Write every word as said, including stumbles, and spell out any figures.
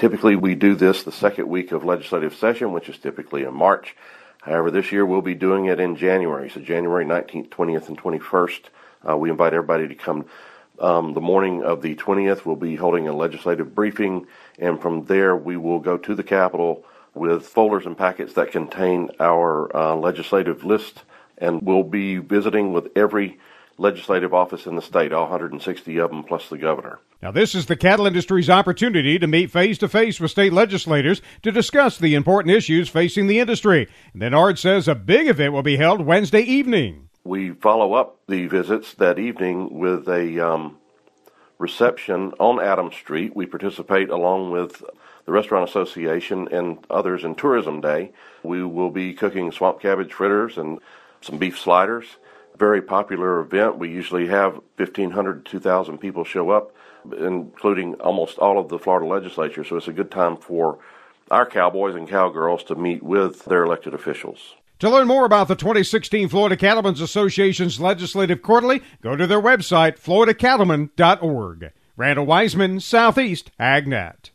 Typically, we do this the second week of legislative session, which is typically in March. However, this year we'll be doing it in January, so January nineteenth, twentieth, and twenty-first. Uh, we invite everybody to come. Um, the morning of the twentieth, we'll be holding a legislative briefing, and from there we will go to the Capitol with folders and packets that contain our uh, legislative list, and we'll be visiting with every legislative office in the state, all one hundred sixty of them, plus the governor. Now, this is the cattle industry's opportunity to meet face-to-face with state legislators to discuss the important issues facing the industry. And then Ard says a big event will be held Wednesday evening. We follow up the visits that evening with a um, reception on Adams Street. We participate along with the Restaurant Association and others in Tourism Day. We will be cooking swamp cabbage fritters and some beef sliders. Very popular event. We usually have fifteen hundred to two thousand people show up, including almost all of the Florida legislature. So it's a good time for our cowboys and cowgirls to meet with their elected officials. To learn more about the twenty sixteen Florida Cattlemen's Association's Legislative Quarterly, go to their website, florida cattlemen dot org. Randall Wiseman, Southeast AgNet.